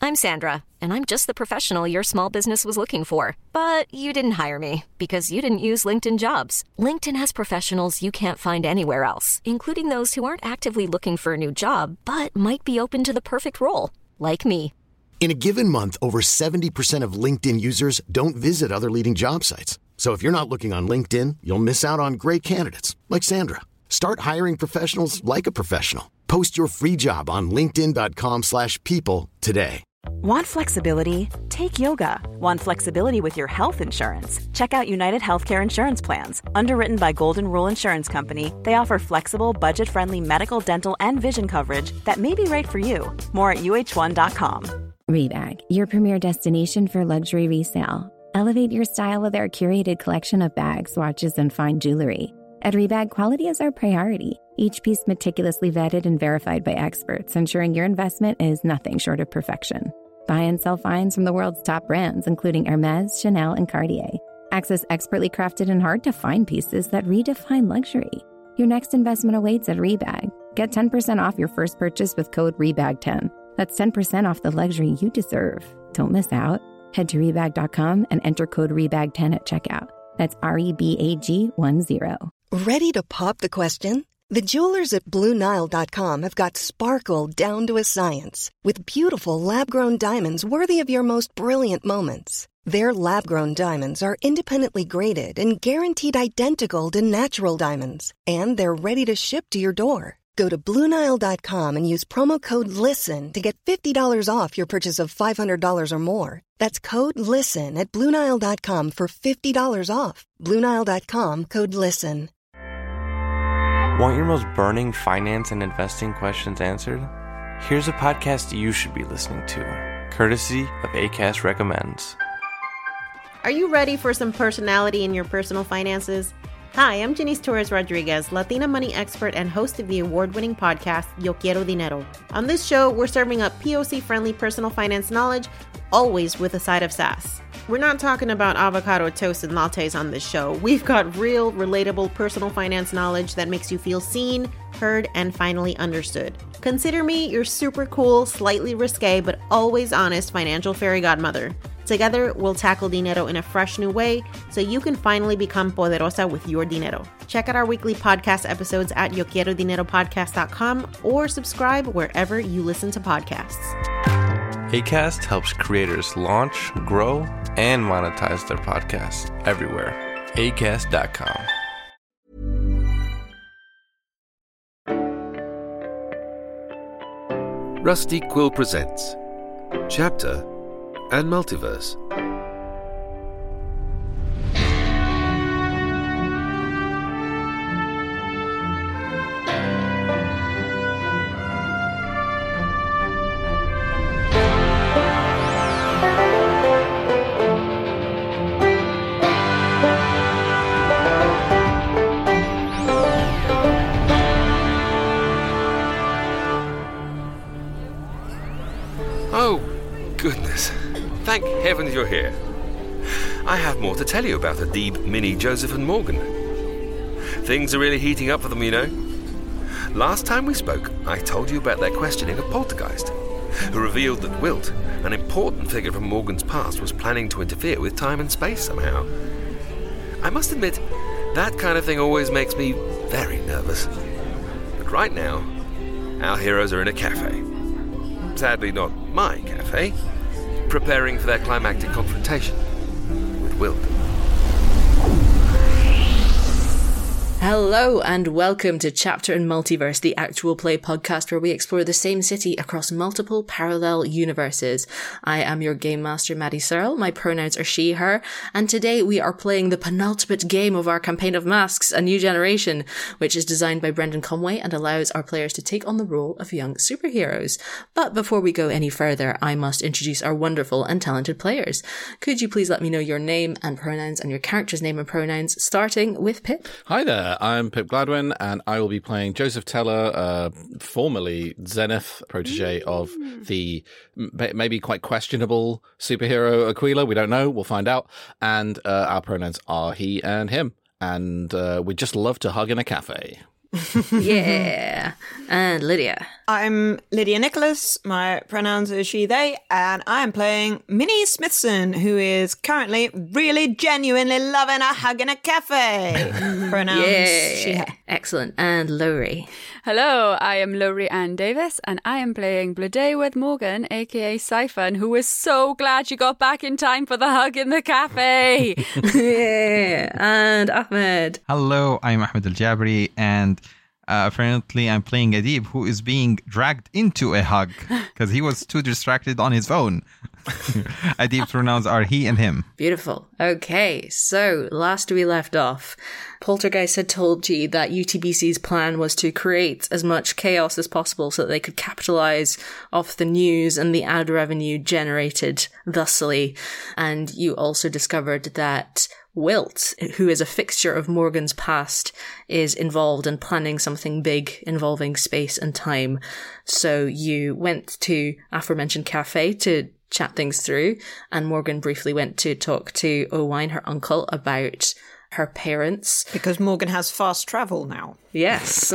I'm Sandra, and I'm just the professional your small business was looking for. But you didn't hire me because you didn't use LinkedIn Jobs. LinkedIn has professionals you can't find anywhere else, including those who aren't actively looking for a new job, but might be open to the perfect role, like me. In a given month, over 70% of LinkedIn users don't visit other leading job sites. So if you're not looking on LinkedIn, you'll miss out on great candidates like Sandra. Start hiring professionals like a professional. Post your free job on linkedin.com/people today. Want flexibility? Take yoga. Want flexibility with your health insurance? Check out United Healthcare Insurance Plans. Underwritten by Golden Rule Insurance Company, they offer flexible, budget-friendly medical, dental, and vision coverage that may be right for you. More at uh1.com. Rebag, your premier destination for luxury resale. Elevate your style with our curated collection of bags, watches, and fine jewelry. At Rebag, quality is our priority. Each piece meticulously vetted and verified by experts, ensuring your investment is nothing short of perfection. Buy and sell finds from the world's top brands, including Hermès, Chanel, and Cartier. Access expertly crafted and hard-to-find pieces that redefine luxury. Your next investment awaits at Rebag. Get 10% off your first purchase with code REBAG10. That's 10% off the luxury you deserve. Don't miss out. Head to Rebag.com and enter code REBAG10 at checkout. That's REBAG10. Ready to pop the question? The jewelers at BlueNile.com have got sparkle down to a science with beautiful lab-grown diamonds worthy of your most brilliant moments. Their lab-grown diamonds are independently graded and guaranteed identical to natural diamonds, and they're ready to ship to your door. Go to BlueNile.com and use promo code LISTEN to get $50 off your purchase of $500 or more. That's code LISTEN at BlueNile.com for $50 off. BlueNile.com, code LISTEN. Want your most burning finance and investing questions answered? Here's a podcast you should be listening to, courtesy of Acast Recommends. Are you ready for some personality in your personal finances? Hi, I'm Janice Torres Rodriguez, Latina money expert and host of the award-winning podcast, Yo Quiero Dinero. On this show, we're serving up POC-friendly personal finance knowledge, always with a side of sass. We're not talking about avocado toast and lattes on this show. We've got real, relatable personal finance knowledge that makes you feel seen, heard, and finally understood. Consider me your super cool, slightly risque, but always honest financial fairy godmother. Together, we'll tackle dinero in a fresh new way so you can finally become poderosa with your dinero. Check out our weekly podcast episodes at YoQuieroDineroPodcast.com or subscribe wherever you listen to podcasts. Acast helps creators launch, grow, and monetize their podcasts everywhere. Acast.com. Rusty Quill presents Chapter and Multiverse. Oh, goodness. Thank heavens you're here. I have more to tell you about Adib, Minnie, Joseph and Morgan. Things are really heating up for them, you know. Last time we spoke, I told you about their questioning of Poltergeist, who revealed that Wilt, an important figure from Morgan's past, was planning to interfere with time and space somehow. I must admit, that kind of thing always makes me very nervous. But right now, our heroes are in a cafe. Sadly not my cafe, preparing for their climactic confrontation with Wilt. Hello and welcome to Chapter and Multiverse, the actual play podcast where we explore the same city across multiple parallel universes. I am your game master, Maddie Searle. My pronouns are she, her, and today we are playing the penultimate game of our campaign of Masks, A New Generation, which is designed by Brendan Conway and allows our players to take on the role of young superheroes. But before we go any further, I must introduce our wonderful and talented players. Could you please let me know your name and pronouns and your character's name and pronouns, starting with Pip? Hi there. I'm Pip Gladwin, and I will be playing Joseph Teller, formerly Zenith, protege of the maybe quite questionable superhero Aquila. We don't know. We'll find out. And our pronouns are he and him. And we just love to hug in a cafe. Yeah. And Lydia. I'm Lydia Nicholas. My pronouns are she, they, and I am playing Minnie Smithson, who is currently really genuinely loving a hug in a cafe. Pronouns she, her. Excellent. And Lowry. Hello, I am Lowry Ann Davis, and I am playing Blade with Morgan, aka Siphon, who is so glad she got back in time for the hug in the cafe. Yeah. And Ahmed. Hello, I'm Ahmed Al-Jabri, and apparently I'm playing Adib, who is being dragged into a hug because he was too distracted on his phone. Adib's pronouns are he and him. Beautiful. Okay, so last we left off, Poltergeist had told you that UTBC's plan was to create as much chaos as possible so that they could capitalize off the news and the ad revenue generated thusly. And you also discovered that Wilt, who is a fixture of Morgan's past, is involved in planning something big involving space and time. So you went to aforementioned cafe to chat things through, and Morgan briefly went to talk to Owain, her uncle, about her parents. Because Morgan has fast travel now. Yes.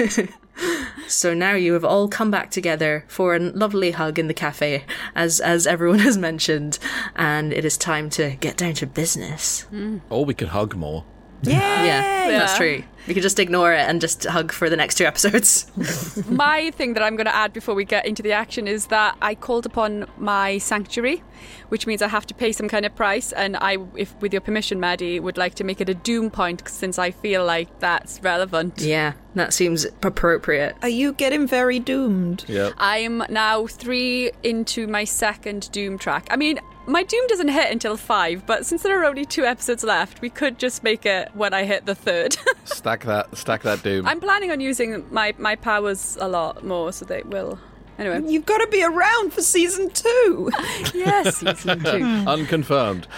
So now you have all come back together for a lovely hug in the cafe, as everyone has mentioned, and it is time to get down to business. Or we could hug more. Yeah, that's true. We could just ignore it and just hug for the next 2 episodes. My thing that I'm going to add before we get into the action is that I called upon my sanctuary, which means I have to pay some kind of price, and I, if with your permission, Maddie, would like to make it a doom point since I feel like that's relevant. Yeah, that seems appropriate. Are you getting very doomed? Yeah. I'm now 3 into my second doom track. I mean, my doom doesn't hit until 5, but since there are only 2 episodes left, we could just make it when I hit the 3rd. Stack that doom. I'm planning on using my powers a lot more, so they will. Anyway, you've got to be around for season 2. Yes, season 2. Unconfirmed.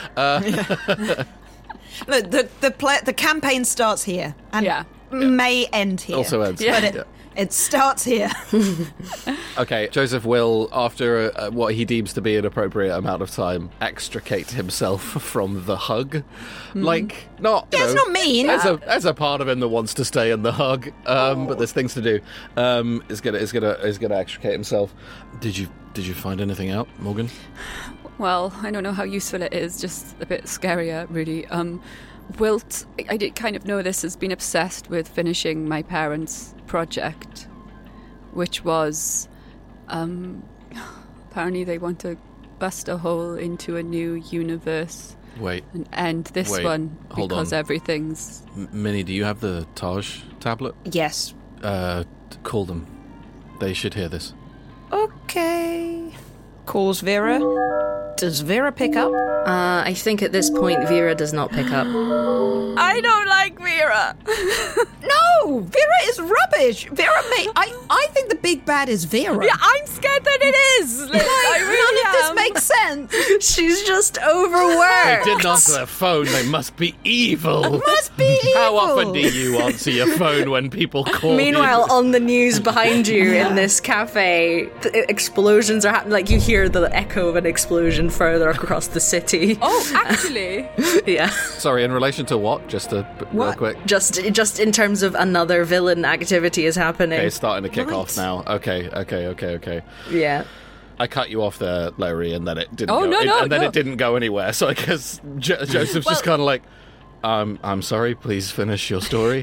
Look, the campaign starts here and may end here. Also ends. But it starts here. Okay, Joseph will, after what he deems to be an appropriate amount of time, extricate himself from the hug. Like, not... Yeah, it's not mean. As a part of him that wants to stay in the hug, but there's things to do. Is gonna extricate himself. Did you find anything out, Morgan? Well, I don't know how useful it is, just a bit scarier, really. Wilt, I did kind of know this, has been obsessed with finishing my parents' project, which was, apparently they want to bust a hole into a new universe. Wait. And end this one because everything's... Minnie, do you have the Taj tablet? Yes. Call them. They should hear this. Okay. Calls Vera. Does Vera pick up? I think at this point Vera does not pick up. I don't like Vera. No, Vera is rubbish. Vera I think the big bad is Vera. Yeah, I'm scared that it is. None of this makes sense. She's just overworked. They didn't answer their phone. They must be evil. Must be evil. How often do you answer your phone when people call Meanwhile, you? on the news behind you in this cafe, explosions are happening. Like, you hear the echo of an explosion further across the city. Oh, actually. Yeah. Sorry, in relation to what? Just real quick. Just in terms of another villain activity is happening. Okay, it's starting to kick off now. Okay. Yeah. I cut you off there, Larry, and then it didn't it didn't go anywhere. So I guess Joseph's just kind of like, I'm sorry, please finish your story.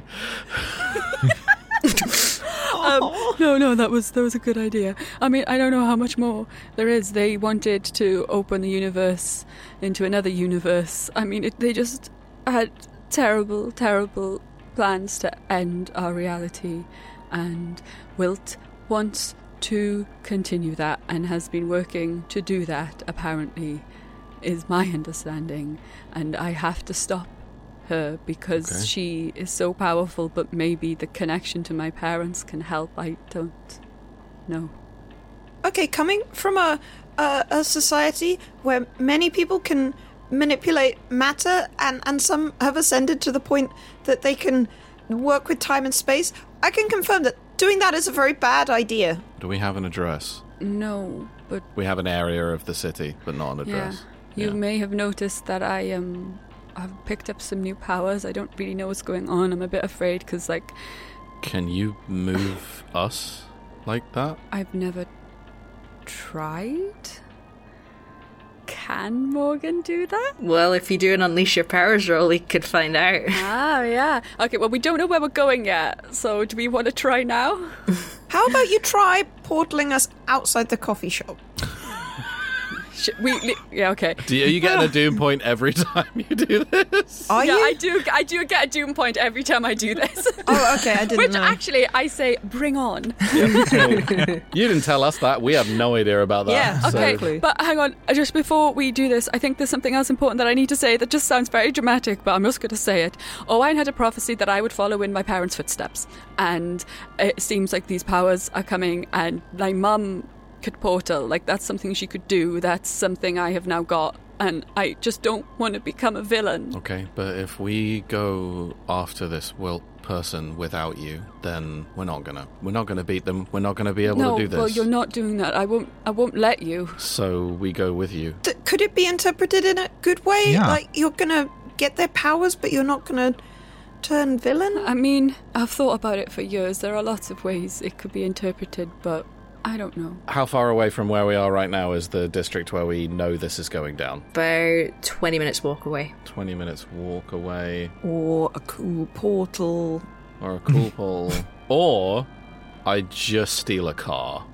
No, that was a good idea. I mean, I don't know how much more there is. They wanted to open the universe into another universe. I mean, they just had terrible, terrible plans to end our reality, and Wilt wants to continue that and has been working to do that, apparently, is my understanding, and I have to stop her because she is so powerful, but maybe the connection to my parents can help. I don't know. Okay, coming from a society where many people can manipulate matter and some have ascended to the point that they can work with time and space, I can confirm that doing that is a very bad idea. Do we have an address? No, but... We have an area of the city, but not an address. You may have noticed that I've picked up some new powers. I don't really know what's going on. I'm a bit afraid because, like... Can you move us? like that? I've never tried. Can Morgan do that? Well, if you do an Unleash Your Powers roll, we could find out. Ah, yeah. Okay, well, we don't know where we're going yet, so do we want to try now? How about you try portaling us outside the coffee shop? Yeah, okay. Are you getting a doom point every time you do this? Are you? I do get a doom point every time I do this. Oh, okay, I didn't know. Which actually, I say, bring on. Yep. So, you didn't tell us that. We have no idea about that. Yeah, okay, but hang on. Just before we do this, I think there's something else important that I need to say that just sounds very dramatic, but I'm just going to say it. Owain had a prophecy that I would follow in my parents' footsteps, and it seems like these powers are coming, and my mum could portal. Like, that's something she could do. That's something I have now got, and I just don't want to become a villain. Okay, but if we go after this Wilt person without you, then we're not gonna beat them. We're not gonna be able to do this. Well, you're not doing that. I won't let you. So we go with you. Could it be interpreted in a good way? Yeah. Like, you're gonna get their powers, but you're not gonna turn villain? I mean, I've thought about it for years. There are lots of ways it could be interpreted, but I don't know. How far away from where we are right now is the district where we know this is going down? About 20 minutes walk away. 20 minutes walk away. Or a cool portal. Or a cool pull. Or I just steal a car.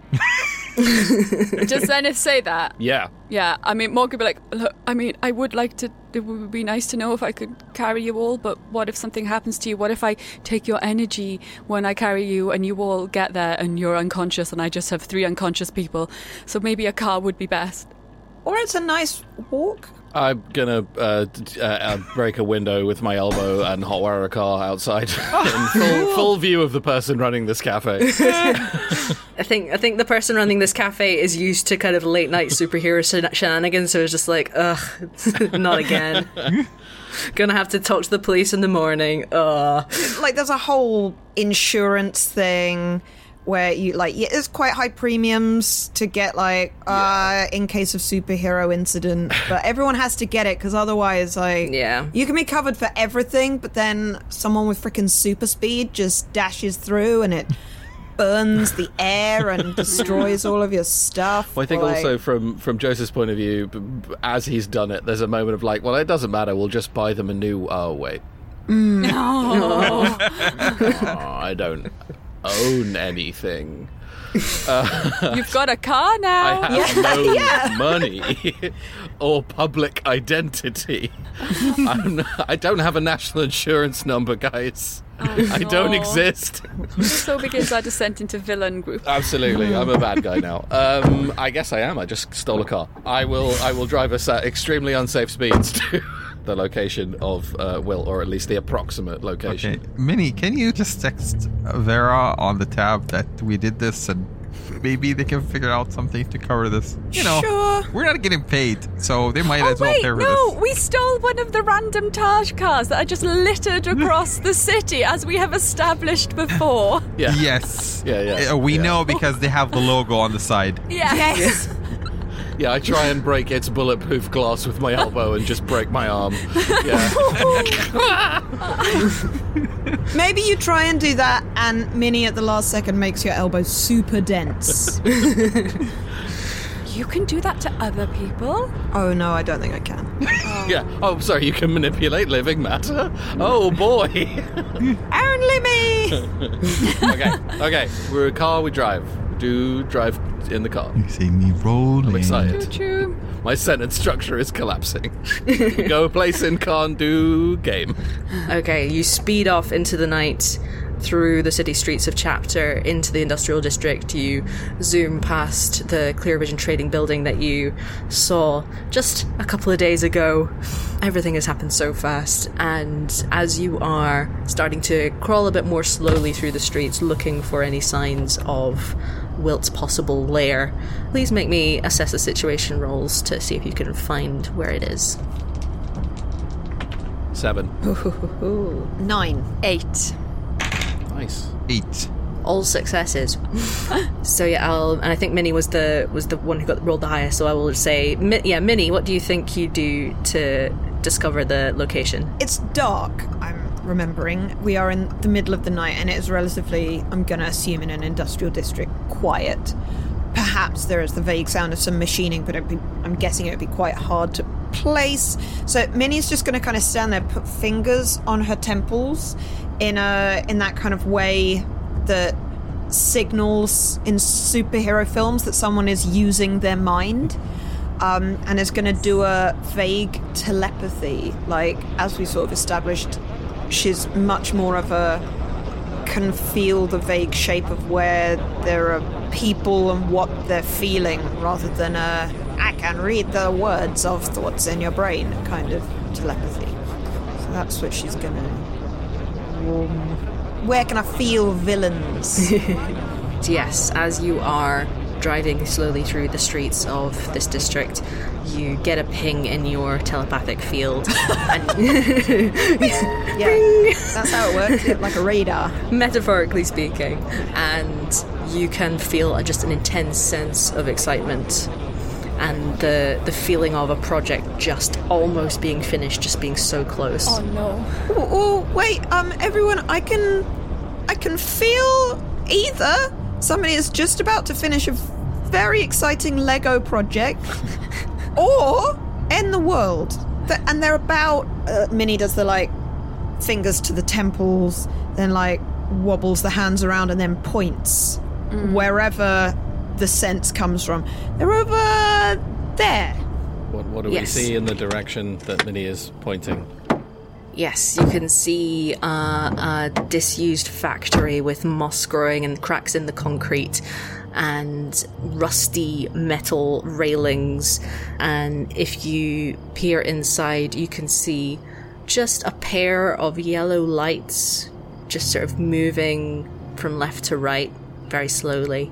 Does Zenith say that? Yeah. Yeah, I mean, Morgan would be like, look, I mean, I would like to, it would be nice to know if I could carry you all, but what if something happens to you? What if I take your energy when I carry you and you all get there and you're unconscious and I just have 3 unconscious people? So maybe a car would be best. Or it's a nice walk. I'm gonna break a window with my elbow and hotwire a car outside in full view of the person running this cafe. I think the person running this cafe is used to kind of late night superhero shenanigans, so it's just like, ugh, not again. Gonna have to talk to the police in the morning. Like, there's a whole insurance thing where you, like, it's quite high premiums to get, like, in case of superhero incident, but everyone has to get it because otherwise, like, you can be covered for everything, but then someone with freaking super speed just dashes through and it burns the air and destroys all of your stuff. Well, I think also from Joseph's point of view, as he's done it, there's a moment of like, well, it doesn't matter, we'll just buy them a new. Oh wait, No. I don't own anything. You've got a car now. I have no money or public identity. I don't have a national insurance number, guys. I don't exist. So begins our descent into villain group. Absolutely, I'm a bad guy now. I guess I am. I just stole a car. I will drive us at extremely unsafe speeds to the location of Will, or at least the approximate location. Okay, Minnie, can you just text Vera on the tab that we did this and maybe they can figure out something to cover this? You know, sure. We're not getting paid, so they might as well pay for this. No, we stole one of the random Taj cars that are just littered across the city, as we have established before. Yeah. Yes. Yeah. We know because they have the logo on the side. Yes. Yeah, I try and break its bulletproof glass with my elbow and just break my arm. Yeah. Maybe you try and do that, and Minnie at the last second makes your elbow super dense. You can do that to other people? Oh no, I don't think I can. Yeah. Oh, sorry, you can manipulate living matter? Oh, boy. Only me! Okay. We're a car, we drive. Do drive in the car. You see me rolling. I'm excited. Choo-choo. My sentence structure is collapsing. Go place in car and do game. Okay, you speed off into the night through the city streets of Chapter into the industrial district. You zoom past the Clear Vision trading building that you saw just a couple of days ago. Everything has happened so fast, and as you are starting to crawl a bit more slowly through the streets looking for any signs of Wilt's possible lair, please make me assess the situation rolls to see if you can find where it is. 7. 9. 8. Nice. 8. All successes. So yeah, and I think Minnie was the one who rolled the highest. So I will say, Minnie, what do you think you do to discover the location? It's dark. remembering, we are in the middle of the night and it is relatively, I'm going to assume, in an industrial district, quiet. Perhaps there is the vague sound of some machining, but I'm guessing it would be quite hard to place. So Minnie's just going to kind of stand there, put fingers on her temples in that kind of way that signals in superhero films that someone is using their mind. And is going to do a vague telepathy. Like, as we sort of established, she's much more of can feel the vague shape of where there are people and what they're feeling, rather than I can read the words of thoughts in your brain kind of telepathy. So that's what she's going to... Where can I feel villains? Yes, as you are driving slowly through the streets of this district, you get a ping in your telepathic field. And yeah, that's how it works, like a radar. Metaphorically speaking. And you can feel just an intense sense of excitement. And the feeling of a project just almost being finished, just being so close. Oh no. Oh wait, everyone, I can feel either somebody is just about to finish a very exciting Lego project, or end the world. And they're about... Minnie does the, like, fingers to the temples, then, like, wobbles the hands around and then points wherever the sense comes from. They're over there. What do we see in the direction that Minnie is pointing? Yes, you can see a disused factory with moss growing and cracks in the concrete and rusty metal railings. And if you peer inside, you can see just a pair of yellow lights just sort of moving from left to right very slowly.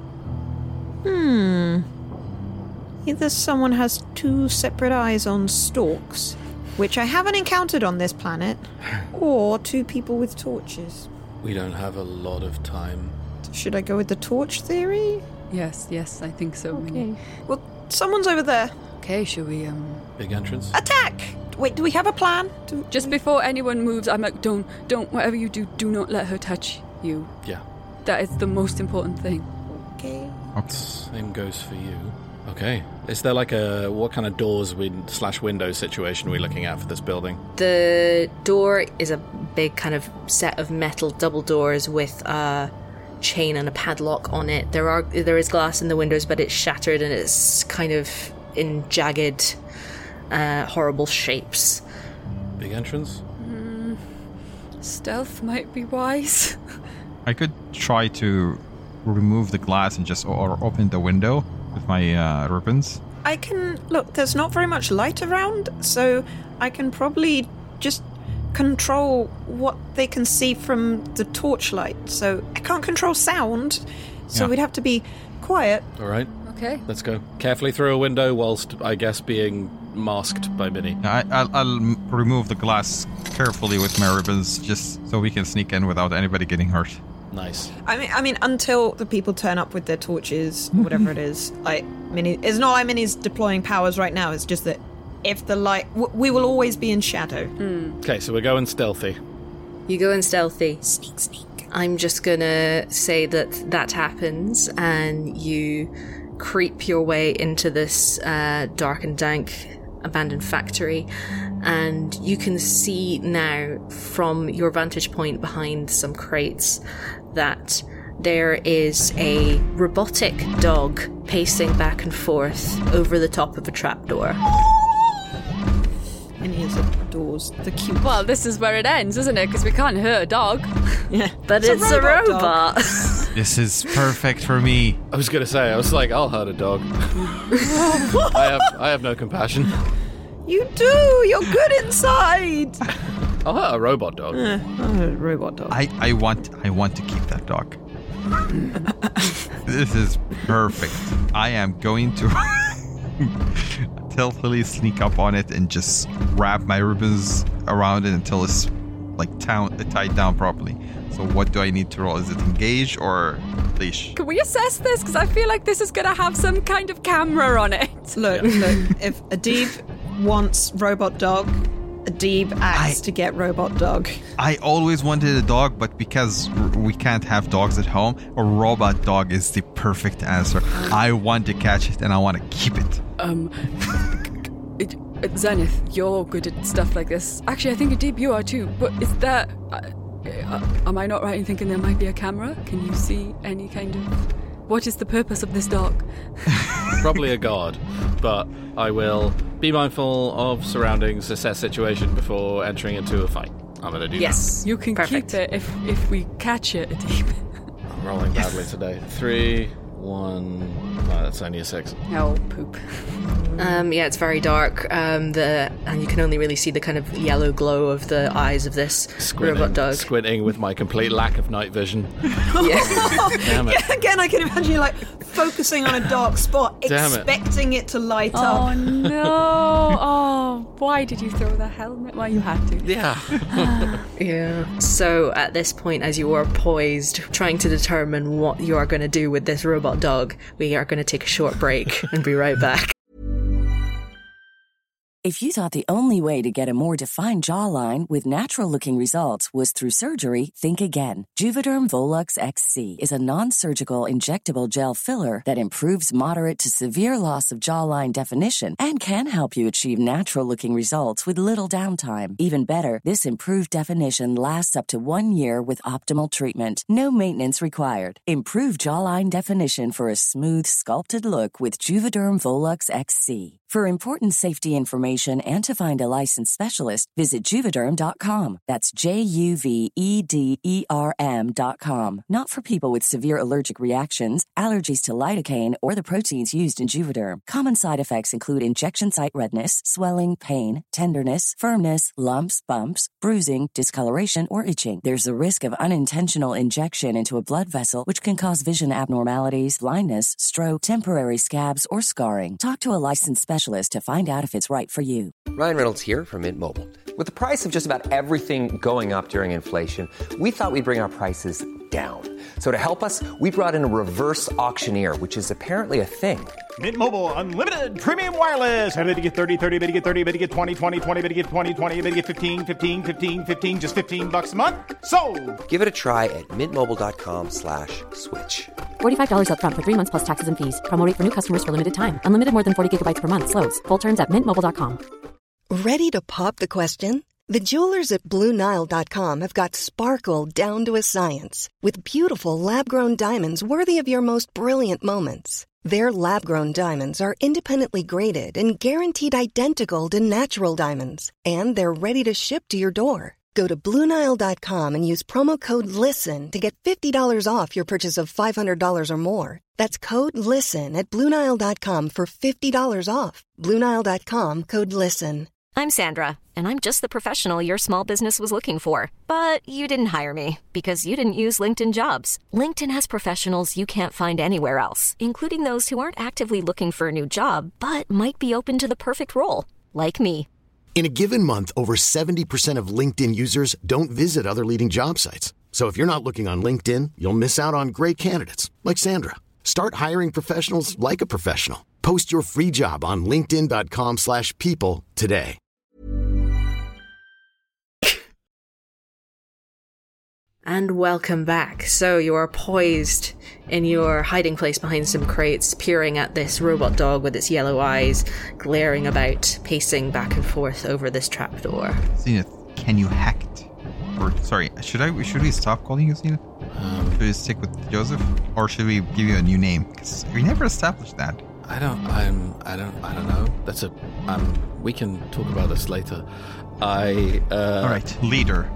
Either someone has two separate eyes on stalks, which I haven't encountered on this planet, or two people with torches. We don't have a lot of time. Should I go with the torch theory? Yes, I think so. Okay. Well, someone's over there. Okay, shall we, Big entrance? Attack! Wait, do we have a plan? Just before anyone moves, I'm like, don't, whatever you do not let her touch you. Yeah. That is the most important thing. Okay. Same goes for you. Okay. Is there like what kind of doors / window situation are we looking at for this building? The door is a big kind of set of metal double doors with a chain and a padlock on it. There is glass in the windows, but it's shattered and it's kind of in jagged, horrible shapes. Big entrance? Stealth might be wise. I could try to remove the glass and just or open the window with my ribbons. I can... Look, there's not very much light around, so I can probably just control what they can see from the torchlight. So I can't control sound, so we'd have to be quiet. All right. Okay. Let's go. Carefully through a window whilst, I guess, being masked by Minnie. I'll remove the glass carefully with my ribbons just so we can sneak in without anybody getting hurt. Nice. I mean, until the people turn up with their torches, or whatever it is. Like, Minnie... It's not like Minnie's deploying powers right now, it's just that if the light... we will always be in shadow. Okay, so we're going stealthy. You go in stealthy. Sneak. I'm just gonna say that happens, and you creep your way into this dark and dank abandoned factory, and you can see now from your vantage point behind some crates that there is a robotic dog pacing back and forth over the top of a trapdoor. And he adores the cute... Well, this is where it ends, isn't it? Because we can't hurt a dog. Yeah. But it's a robot. This is perfect for me. I was going to say, I was like, I'll hurt a dog. I have no compassion. You do! You're good inside! I'll hurt a robot dog. A robot dog. I want to keep that dog. This is perfect. I am going to stealthily sneak up on it and just wrap my ribbons around it until it's like tied down properly. So what do I need to roll? Is it engage or leash? Can we assess this? Because I feel like this is going to have some kind of camera on it. Look, if Adib wants robot dog, Adib acts to get robot dog. I always wanted a dog, but because we can't have dogs at home, a robot dog is the perfect answer. I want to catch it and I want to keep it. Zenith, you're good at stuff like this. Actually, I think Adib, you are too. But is that... am I not right in thinking there might be a camera? Can you see any kind of... What is the purpose of this dog? Probably a guard, but I will be mindful of surroundings, assess situation before entering into a fight. I'm going to do that. Yes, you can keep it if we catch it, Adib. I'm rolling badly today. 3, 1... No, that's only a 6. Oh, poop. Yeah, it's very dark. And you can only really see the kind of yellow glow of the eyes of this robot dog. Squinting with my complete lack of night vision. Damn it. Yeah, again, I can imagine you focusing on a dark spot, expecting it to light up. Oh no! Oh, why did you throw the helmet? Well, you had to. Yeah. Yeah. So at this point, as you are poised, trying to determine what you are going to do with this robot dog, we are going to take a short break and be right back. If you thought the only way to get a more defined jawline with natural-looking results was through surgery, think again. Juvederm Volux XC is a non-surgical injectable gel filler that improves moderate to severe loss of jawline definition and can help you achieve natural-looking results with little downtime. Even better, this improved definition lasts up to 1 year with optimal treatment. No maintenance required. Improve jawline definition for a smooth, sculpted look with Juvederm Volux XC. For important safety information and to find a licensed specialist, visit Juvederm.com. That's JUVEDERM.com. Not for people with severe allergic reactions, allergies to lidocaine, or the proteins used in Juvederm. Common side effects include injection site redness, swelling, pain, tenderness, firmness, lumps, bumps, bruising, discoloration, or itching. There's a risk of unintentional injection into a blood vessel, which can cause vision abnormalities, blindness, stroke, temporary scabs, or scarring. Talk to a licensed specialist to find out if it's right for you. Ryan Reynolds here from Mint Mobile. With the price of just about everything going up during inflation, we thought we'd bring our prices down. So to help us, we brought in a reverse auctioneer, which is apparently a thing. Mint Mobile Unlimited Premium Wireless. How to get 30, 30, bit to get 30, bit to get 20, 20, 20, bit to get 20, 20, bit to get 15, 15, 15, 15, just $15 a month? Sold! Give it a try at mintmobile.com/switch. $45 up front for 3 months plus taxes and fees. Promo rate for new customers for limited time. Unlimited more than 40 gigabytes per month. Slows full terms at mintmobile.com. Ready to pop the question? The jewelers at BlueNile.com have got sparkle down to a science with beautiful lab-grown diamonds worthy of your most brilliant moments. Their lab-grown diamonds are independently graded and guaranteed identical to natural diamonds, and they're ready to ship to your door. Go to BlueNile.com and use promo code LISTEN to get $50 off your purchase of $500 or more. That's code LISTEN at BlueNile.com for $50 off. BlueNile.com, code LISTEN. I'm Sandra, and I'm just the professional your small business was looking for. But you didn't hire me because you didn't use LinkedIn Jobs. LinkedIn has professionals you can't find anywhere else, including those who aren't actively looking for a new job, but might be open to the perfect role, like me. In a given month, over 70% of LinkedIn users don't visit other leading job sites. So if you're not looking on LinkedIn, you'll miss out on great candidates like Sandra. Start hiring professionals like a professional. Post your free job on linkedin.com/people today. And welcome back. So you are poised in your hiding place behind some crates, peering at this robot dog with its yellow eyes, glaring about, pacing back and forth over this trapdoor. Zenith, can you hack it? Or, sorry, should we stop calling you Zenith? Should we stick with Joseph? Or should we give you a new name? Because we never established that. I don't know. We can talk about this later. All right, leader.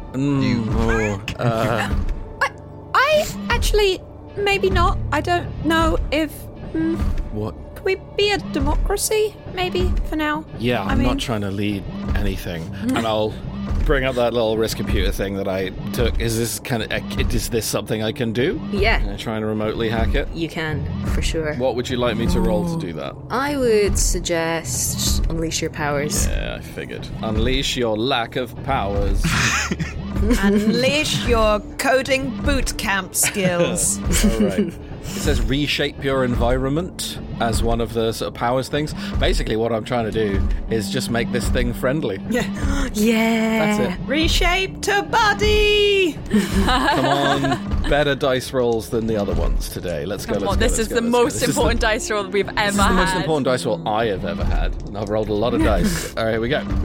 I actually, maybe not. I don't know if... What? Could we be a democracy, maybe, for now? Yeah, I'm not trying to lead anything. And I'll bring up that little wrist computer thing that I took. Is this something I can do? Yeah. Can I try and remotely hack it? You can, for sure. What would you like me to roll to do that? I would suggest unleash your powers. Yeah, I figured. Unleash your lack of powers. Unleash your coding boot camp skills. All right. It says reshape your environment as one of the sort of powers things. Basically, what I'm trying to do is just make this thing friendly. Yeah. Yeah. That's it. Reshape to body! Come on, better dice rolls than the other ones today. Let's go. This is the most important dice roll we've ever had. This is the most important dice roll I have ever had. And I've rolled a lot of dice. All right, here we go.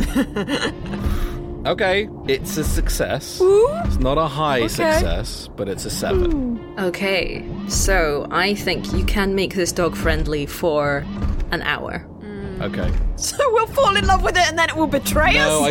Okay, it's a success. Ooh. It's not a high success, but it's a 7. Ooh. Okay, so I think you can make this dog friendly for an hour. Okay. So we'll fall in love with it and then it will betray us? No,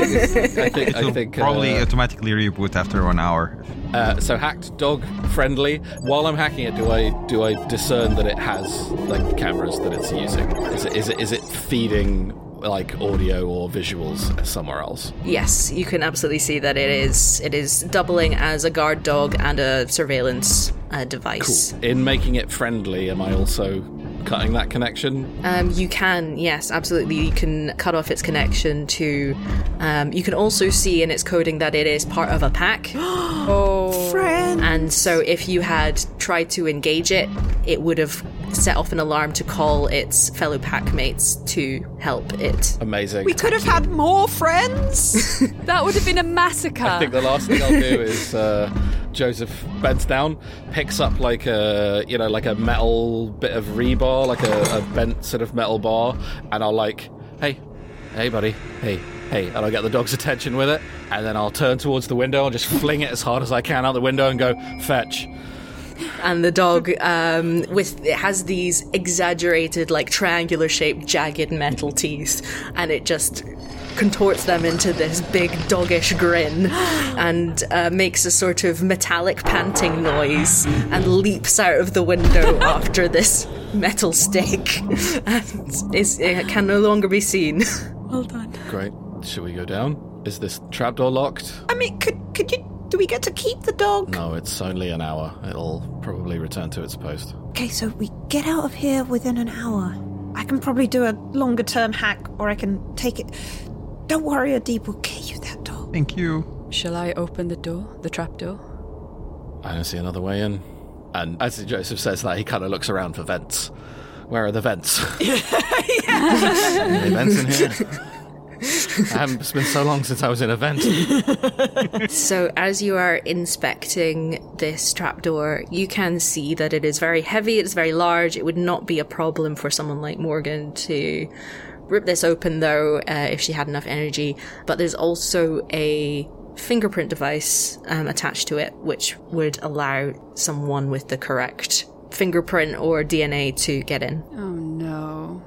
I think probably automatically reboot after 1 hour. So hacked dog friendly. While I'm hacking it, do I discern that it has like cameras that it's using? Is it feeding like audio or visuals somewhere else? Yes, you can absolutely see that it is doubling as a guard dog and a surveillance device. Cool. In making it friendly, am I also cutting that connection? You can, yes, absolutely. You can cut off its connection to... you can also see in its coding that it is part of a pack. Friend! And so if you had tried to engage it, it would have set off an alarm to call its fellow pack mates to help it. Amazing. We could have had more friends! That would have been a massacre. I think the last thing I'll do is Joseph bends down, picks up like a metal bit of rebar, like a bent sort of metal bar, and I'll like, hey buddy, hey, and I'll get the dog's attention with it, and then I'll turn towards the window and just fling it as hard as I can out the window and go, fetch. And the dog, it has these exaggerated, like triangular shaped, jagged metal teeth, and it just contorts them into this big doggish grin and makes a sort of metallic panting noise and leaps out of the window after this metal stake and it can no longer be seen. Well done. Great. Should we go down? Is this trapdoor locked? I mean, could you... Do we get to keep the dog? No, it's only an hour. It'll probably return to its post. Okay, so we get out of here within an hour. I can probably do a longer term hack, or I can take it. Don't worry, Adib, we'll get you that dog. Thank you. Shall I open the door, the trap door? I don't see another way in. And as Joseph says that, he kind of looks around for vents. Where are the vents? Any vents in here? It's been so long since I was in a vent. So as you are inspecting this trapdoor, you can see that it is very heavy, it's very large. It would not be a problem for someone like Morgan to rip this open, though, if she had enough energy. But there's also a fingerprint device attached to it, which would allow someone with the correct fingerprint or DNA to get in. Oh no.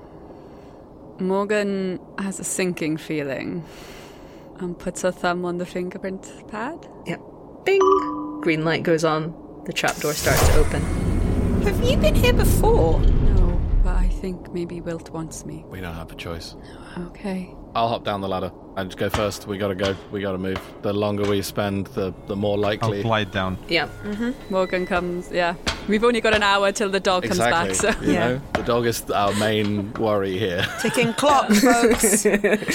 Morgan has a sinking feeling and puts her thumb on the fingerprint pad. Yep. Bing! Green light goes on. The trapdoor starts to open. Have you been here before? No, but I think maybe Wilt wants me. We don't have a choice. Okay. I'll hop down the ladder and just go first. We gotta go. We gotta move. The longer we spend, the more likely. I'll glide down. Yeah. Mm-hmm. Morgan comes, yeah. We've only got an hour till the dog comes back, so. You know, the dog is our main worry here. Ticking clock, folks.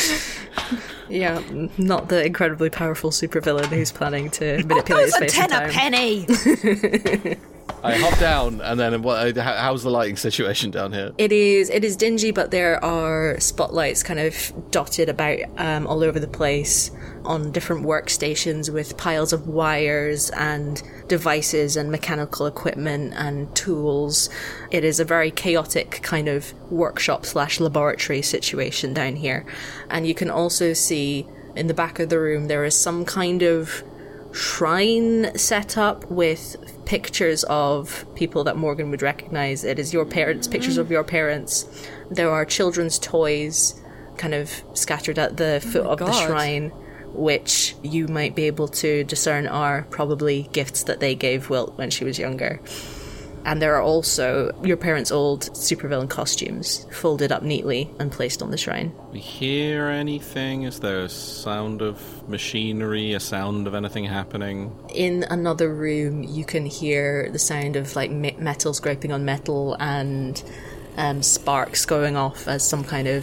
Yeah, not the incredibly powerful supervillain who's planning to manipulate his space and time. A penny! I hop down, and then how's the lighting situation down here? It is dingy, but there are spotlights kind of dotted about all over the place on different workstations with piles of wires and devices and mechanical equipment and tools. It is a very chaotic kind of workshop/laboratory situation down here. And you can also see in the back of the room there is some kind of shrine set up with pictures of people that Morgan would recognize. It is your parents, pictures of your parents. There are children's toys kind of scattered at the foot of the shrine, which you might be able to discern are probably gifts that they gave Wilt when she was younger. And there are also your parents' old supervillain costumes folded up neatly and placed on the shrine. We hear anything? Is there a sound of machinery, a sound of anything happening? In another room, you can hear the sound of like metal scraping on metal and sparks going off as some kind of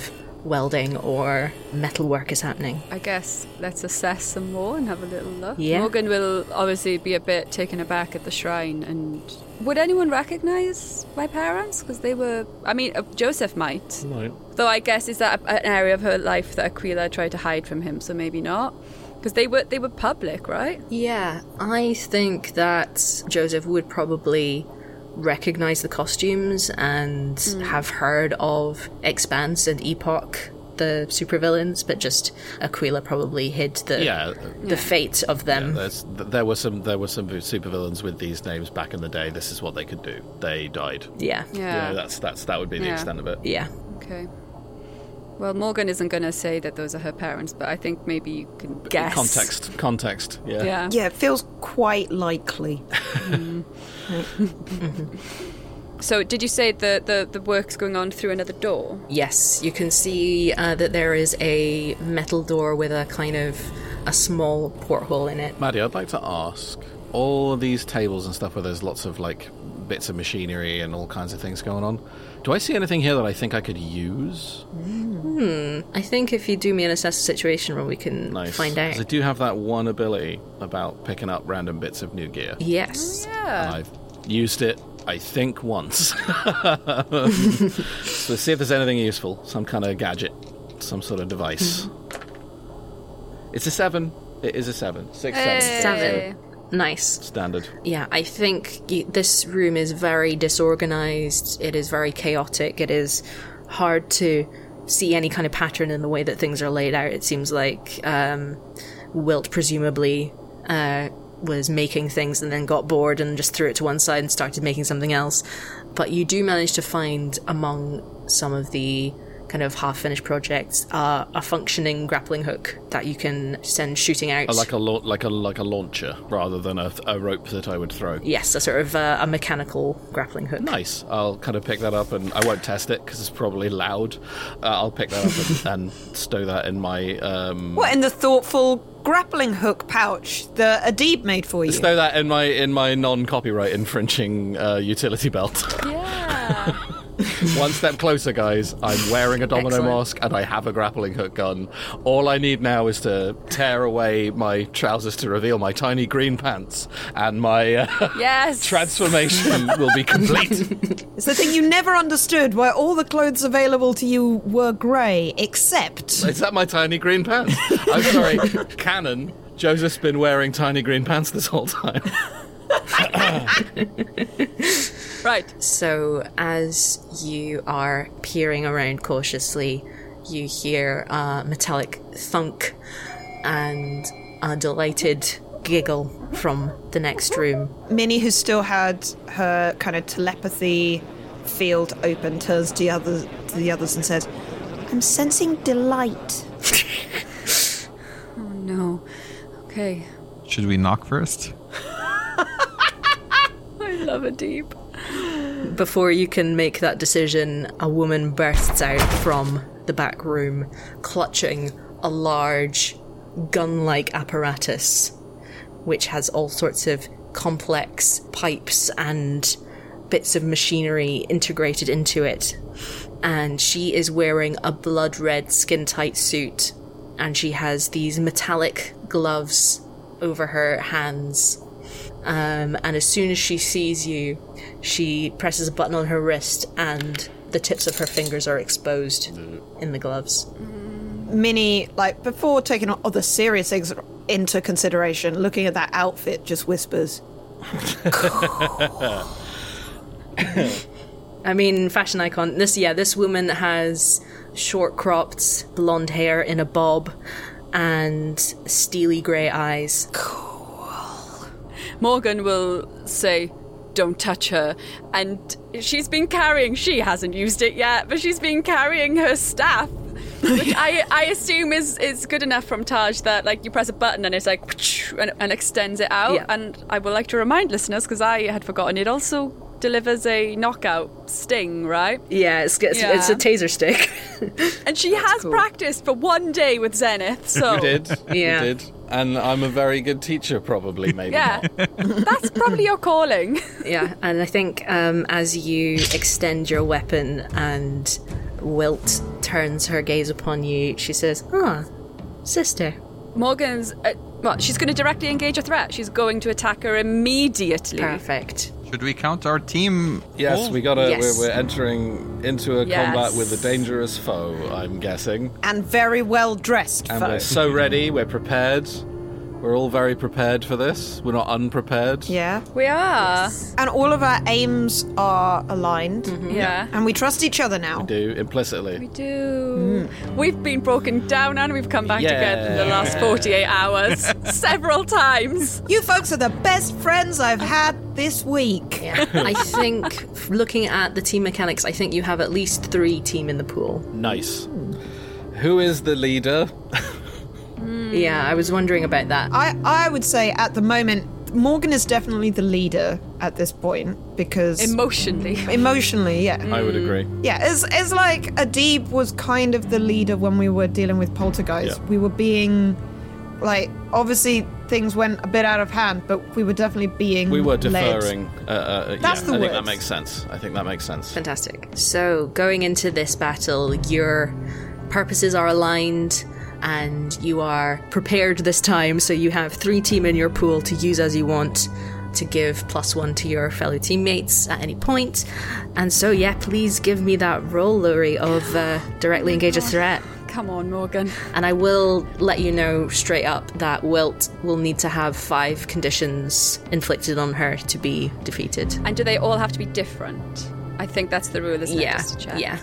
welding or metalwork is happening. I guess let's assess some more and have a little look. Yeah. Morgan will obviously be a bit taken aback at the shrine. And would anyone recognise my parents? Because they were... I mean, Joseph might. Right. Though I guess is that an area of her life that Aquila tried to hide from him, so maybe not. Because they were public, right? Yeah, I think that Joseph would probably recognise the costumes and have heard of Expanse and Epoch, the supervillains, but just Aquila probably hid the fate of them. Yeah, there were some supervillains with these names back in the day. This is what they could do. They died. Yeah. Yeah. That would be the extent of it. Yeah. Okay. Well, Morgan isn't going to say that those are her parents, but I think maybe you can guess. Context, yeah. Yeah, it feels quite likely. So, did you say the work's going on through another door? Yes, you can see that there is a metal door with a kind of a small porthole in it. Maddie, I'd like to ask, all of these tables and stuff where there's lots of, like, bits of machinery and all kinds of things going on, do I see anything here that I think I could use? I think if you do me an assess the situation roll, we can find out. 'Cause I do have that one ability about picking up random bits of new gear. Yes. Oh, yeah. And I've used it, I think, once. So let's see if there's anything useful. Some kind of gadget. Some sort of device. It's a 7. It is a 7. 6, 7. 7. Nice. Standard. Yeah, I think this room is very disorganized. It is very chaotic. It is hard to see any kind of pattern in the way that things are laid out. It seems like Wilt presumably was making things and then got bored and just threw it to one side and started making something else. But you do manage to find among some of the kind of half-finished projects a functioning grappling hook that you can send shooting out. Like a launcher rather than a rope that I would throw. Yes, a sort of a mechanical grappling hook. Nice. I'll kind of pick that up, and I won't test it because it's probably loud. I'll pick that up and stow that in my... What, in the thoughtful grappling hook pouch that Adib made for you? Stow that in my non-copyright infringing utility belt. Yeah. One step closer, guys. I'm wearing a domino mask and I have a grappling hook gun. All I need now is to tear away my trousers to reveal my tiny green pants, and my transformation will be complete. It's the thing you never understood, why all the clothes available to you were grey, except... Is that my tiny green pants? I'm sorry, canon. Joseph's been wearing tiny green pants this whole time. Right. So as you are peering around cautiously, you hear a metallic thunk and a delighted giggle from the next room. Minnie, who still had her kind of telepathy field open, turns to the others and says, "I'm sensing delight." Oh no. Okay. Should we knock first? I love Adib. Before you can make that decision, a woman bursts out from the back room, clutching a large gun-like apparatus, which has all sorts of complex pipes and bits of machinery integrated into it. And she is wearing a blood-red skin-tight suit, and she has these metallic gloves over her hands. And as soon as she sees you, she presses a button on her wrist and the tips of her fingers are exposed in the gloves. Minnie, like, before taking other serious things into consideration, looking at that outfit, just whispers. I mean, fashion icon. This woman has short-cropped blonde hair in a bob and steely grey eyes. Morgan will say, "Don't touch her." And she hasn't used it yet, but she's been carrying her staff, which I assume is good enough from Taj that, like, you press a button and it's like, and extends it out. Yeah. And I would like to remind listeners, because I had forgotten, it also delivers a knockout sting, right? Yeah, it's a taser stick. And she has practiced for one day with Zenith, so... You did. Yeah. You did. And I'm a very good teacher, probably, maybe Yeah, not. that's probably your calling. Yeah, and I think as you extend your weapon and Wilt turns her gaze upon you. She says, sister. Morgan's... she's going to directly engage a threat. She's going to attack her immediately. Perfect. Should we count our team? Yes, we gotta. Yes. We're entering into a combat with a dangerous foe, I'm guessing. And very well dressed And foe. we're so ready, we're prepared. We're all very prepared for this. We're not unprepared. Yeah. We are. And all of our aims are aligned. Yeah. And we trust each other now. We do, implicitly. We do. We've been broken down and we've come back together in the last 48 hours. Several times. You folks are the best friends I've had this week. Yeah. I think, looking at the team mechanics, I think you have at least 3 team in the pool. Nice. Who is the leader? Yeah, I was wondering about that. I would say at the moment, Morgan is definitely the leader at this point because... Emotionally, yeah. I would agree. Yeah, it's like Adib was kind of the leader when we were dealing with Poltergeist. Yeah. We were being, like, obviously things went a bit out of hand, but we were definitely being We were led. deferring. That's the I think word. that makes sense. Fantastic. So, going into this battle, your purposes are aligned and you are prepared this time, so you have 3 team in your pool to use as you want to give +1 to your fellow teammates at any point. And so, yeah, please give me that roll, Lori, of directly engage a threat. Come on, Morgan. And I will let you know straight up that Wilt will need to have 5 conditions inflicted on her to be defeated. And do they all have to be different? I think that's the rule, isn't it? Just to check. Yeah.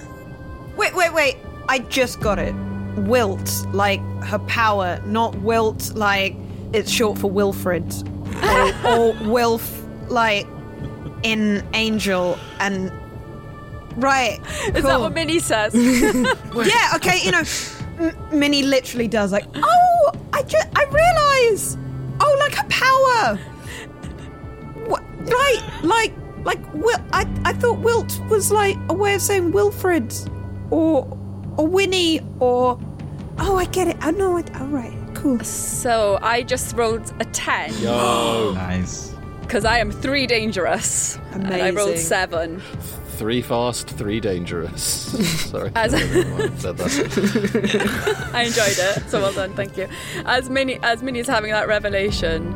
Wait. I just got it. Wilt, like her power, not Wilt, like it's short for Wilfred. or Wilf, like in Angel and... Right. Is that what Minnie says? Yeah, okay, you know, Minnie literally does like, I realise! Oh, like her power! What, right, like, I thought Wilt was like a way of saying Wilfred, or Winnie, or... Oh, I get it. I know it. All right, cool. So I just rolled a 10. Yo. Nice. Because I am 3 dangerous. Amazing. And I rolled 7. 3 fast, 3 dangerous. Sorry. As- said that. I enjoyed it. So well done. Thank you. As Minnie is having that revelation,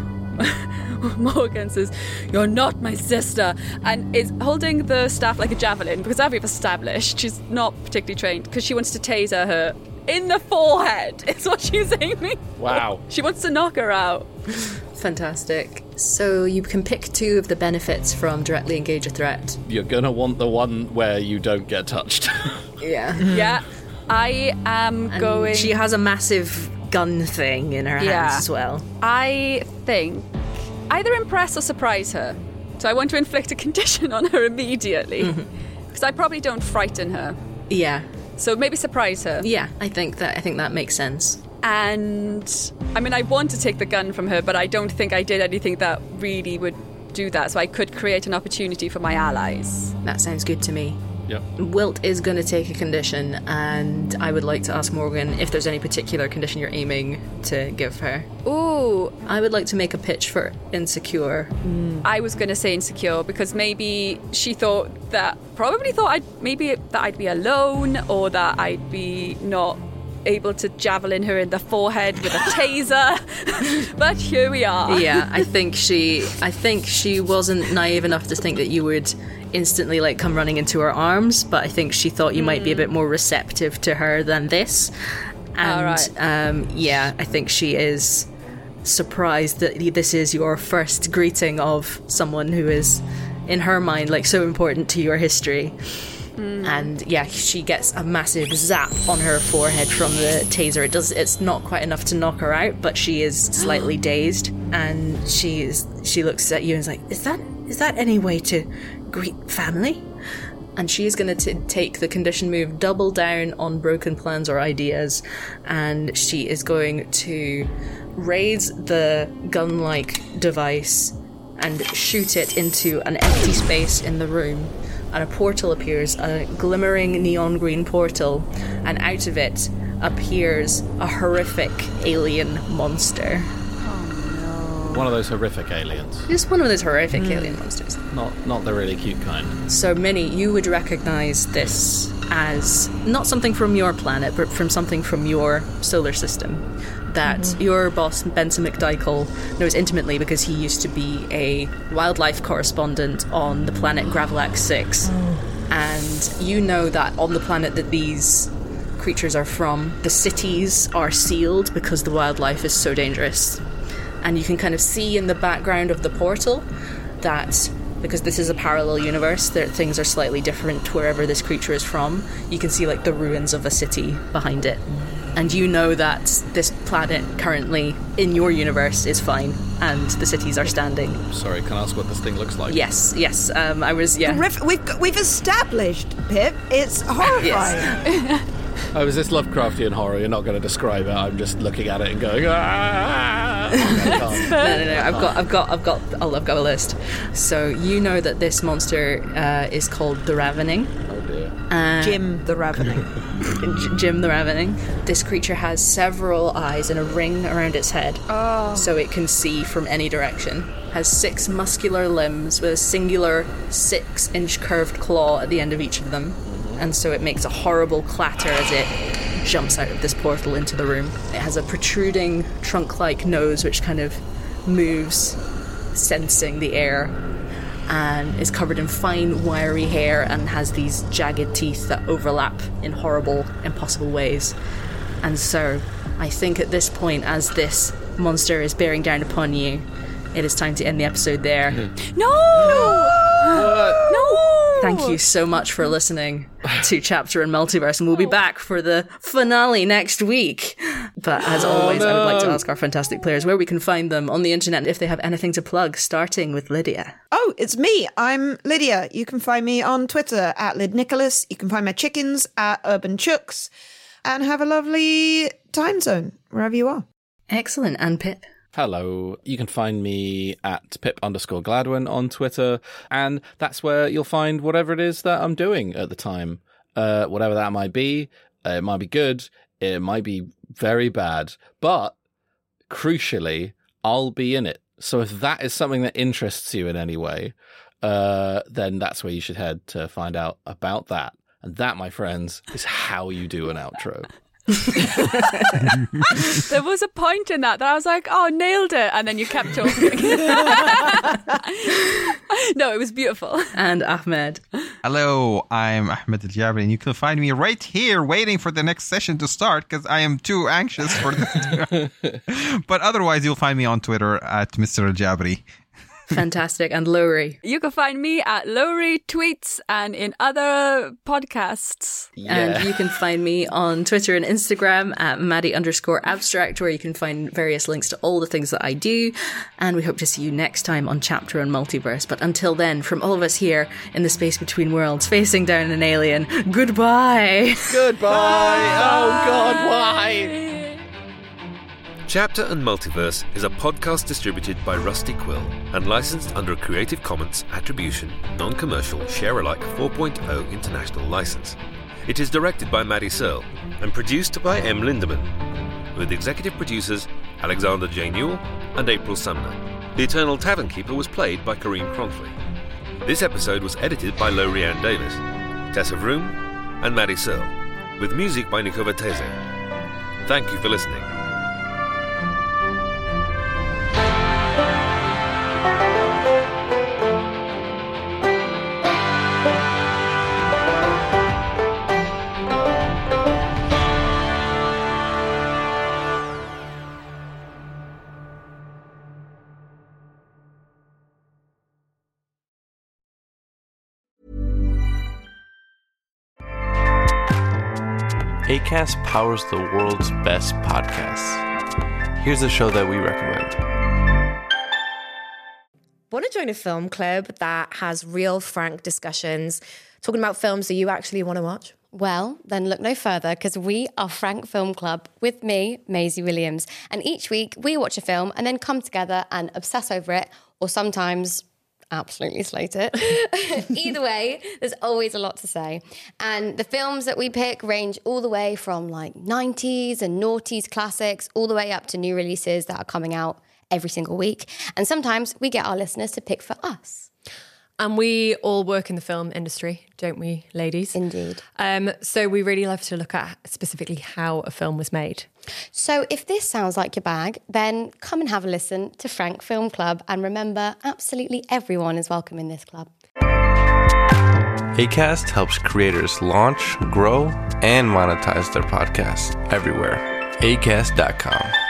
Morgan says, "You're not my sister," and is holding the staff like a javelin, because as we've established, she's not particularly trained, because she wants to taser her in the forehead. Is what she's aiming. Wow. She wants to knock her out. Fantastic. So you can pick 2 of the benefits from directly engage a threat. You're gonna want the one where you don't get touched. Yeah. Yeah. I am And going... She has a massive gun thing in her hands as well. I think either impress or surprise her. So I want to inflict a condition on her immediately. Because I probably don't frighten her. Yeah. So maybe surprise her. Yeah, I think that makes sense. And I mean, I want to take the gun from her, but I don't think I did anything that really would do that. So I could create an opportunity for my allies. That sounds good to me. Yep. Wilt is going to take a condition, and I would like to ask Morgan if there's any particular condition you're aiming to give her. Ooh. I would like to make a pitch for insecure. I was going to say insecure because maybe she probably thought I'd be alone, or that I'd be not able to javelin her in the forehead with a taser. But here we are. Yeah, I think she wasn't naive enough to think that you would instantly like come running into her arms, but I think she thought you might be a bit more receptive to her than this. And yeah, I think she is surprised that this is your first greeting of someone who is, in her mind, like so important to your history. And yeah, she gets a massive zap on her forehead from the taser. It's not quite enough to knock her out, but she is slightly dazed, and she looks at you and is like, is that any way to greet family? And she is going to take the condition move, double down on broken plans or ideas, and she is going to raise the gun-like device and shoot it into an empty space in the room. And a portal appears, a glimmering neon green portal, and out of it appears a horrific alien monster. One of those horrific aliens. Just one of those horrific alien monsters. Not the really cute kind. So, Minnie, you would recognize this as not something from your planet, but from something from your solar system that your boss, Benson McDykel, knows intimately because he used to be a wildlife correspondent on the planet Gravelax 6. And you know that on the planet that these creatures are from, the cities are sealed because the wildlife is so dangerous. And you can kind of see in the background of the portal that, because this is a parallel universe, that things are slightly different wherever this creature is from. You can see like the ruins of a city behind it. And you know that this planet currently in your universe is fine and the cities are standing. Sorry, can I ask what this thing looks like? Yes. We've established, Pip, it's horrifying. Yes. Oh, is this Lovecraftian horror? You're not going to describe it. I'm just looking at it and going, ah! No. I've got a list. So you know that this monster is called the Ravening. Oh dear. Jim the Ravening. Jim the Ravening. This creature has several eyes and a ring around its head, so it can see from any direction. Has 6 muscular limbs with a singular 6-inch curved claw at the end of each of them. And so it makes a horrible clatter as it jumps out of this portal into the room. It has a protruding trunk-like nose which kind of moves, sensing the air, and is covered in fine, wiry hair and has these jagged teeth that overlap in horrible, impossible ways. And so I think at this point, as this monster is bearing down upon you, it is time to end the episode there. No! Thank you so much for listening to Chapter and Multiverse, and we'll be back for the finale next week. But as always, I would like to ask our fantastic players where we can find them on the internet if they have anything to plug, starting with Lydia. Oh, it's me. I'm Lydia. You can find me on Twitter at LydNicholas. You can find my chickens at Urban Chooks. And have a lovely time zone wherever you are. Excellent. And Pip? Hello. You can find me at Pip_Gladwin on Twitter, and that's where you'll find whatever it is that I'm doing at the time. Whatever that might be. It might be good. It might be very bad. But, crucially, I'll be in it. So if that is something that interests you in any way, then that's where you should head to find out about that. And that, my friends, is how you do an outro. There was a point in that I was like, oh, nailed it, and then you kept talking. No, it was beautiful. And Ahmed. Hello, I'm Ahmed Al-Jabri, and you can find me right here waiting for the next session to start because I am too anxious for this. But otherwise, you'll find me on Twitter at Mr. Al-Jabri. Fantastic. And Lowry. You can find me at Lowry Tweets and in other podcasts. Yeah. And you can find me on Twitter and Instagram at Maddie_abstract, where you can find various links to all the things that I do. And we hope to see you next time on Chapter and Multiverse. But until then, from all of us here in the space between worlds, facing down an alien, goodbye. Goodbye. Oh, God, why? Chapter and Multiverse is a podcast distributed by Rusty Quill and licensed under a Creative Commons Attribution, Non-Commercial, Share-alike 4.0 International License. It is directed by Maddie Searle and produced by M. Lindemann, with executive producers Alexander J. Newell and April Sumner. The Eternal Tavern Keeper was played by Kareem Cronfley. This episode was edited by Lowry Ann Davis, Tessa Vroom, and Maddie Searle, with music by Nico Vertese. Thank you for listening. Acast powers the world's best podcasts. Here's a show that we recommend. Want to join a film club that has real, frank discussions, talking about films that you actually want to watch? Well, then look no further, because we are Frank Film Club with me, Maisie Williams. And each week we watch a film and then come together and obsess over it, or sometimes absolutely slate it. Either way, there's always a lot to say. And the films that we pick range all the way from like 90s and noughties classics all the way up to new releases that are coming out every single week. And sometimes we get our listeners to pick for us. And we all work in the film industry, don't we, ladies? Indeed. So we really love to look at specifically how a film was made. So if this sounds like your bag, then come and have a listen to Frank Film Club. And remember, absolutely everyone is welcome in this club. Acast helps creators launch, grow, and monetize their podcasts everywhere. Acast.com.